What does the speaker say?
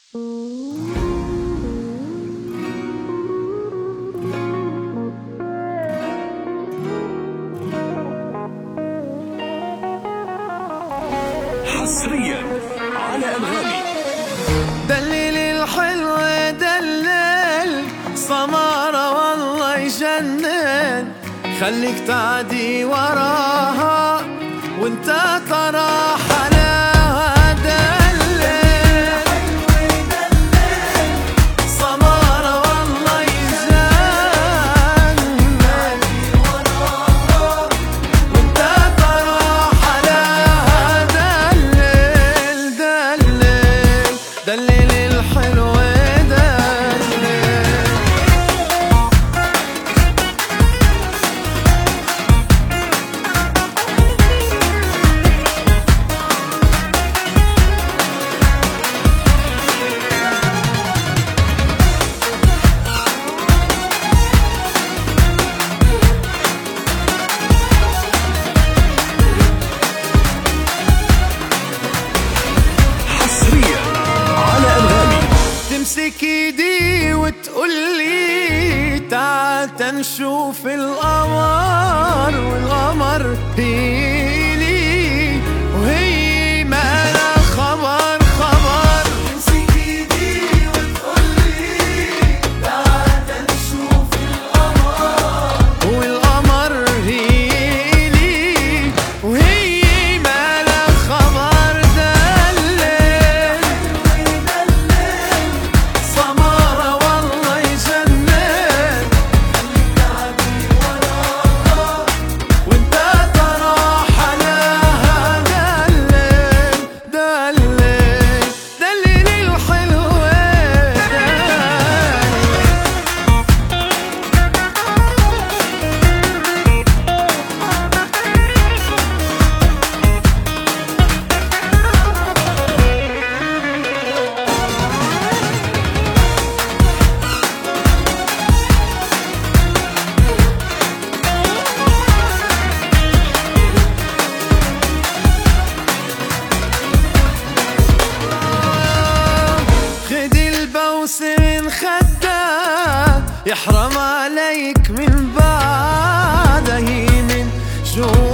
حصريا على أنغامي. دلل الحلو دلل سمارة والله يجنن، خليك تعدي وراها وانت ترى حلاها. دلل سمارة والله يجنن وانت ترى حلاها. دلل دلل دلل الحلو دلل. حصريا على أنغامي. تمسك ايدي وتقولي تعال تنشوف القمر، والقمر هيلي وهي ما لها خبر خبر. تمسك ايدي وتقولي تعال تنشوف القمر، والقمر هيلي وهي ما لها خبر. دلل سمارة والله يجنن، وانت ترى حلاها. دلل دلل دلل الحلوة خد البوس من خدها، يحرم عليك من بعدها، هي من جوا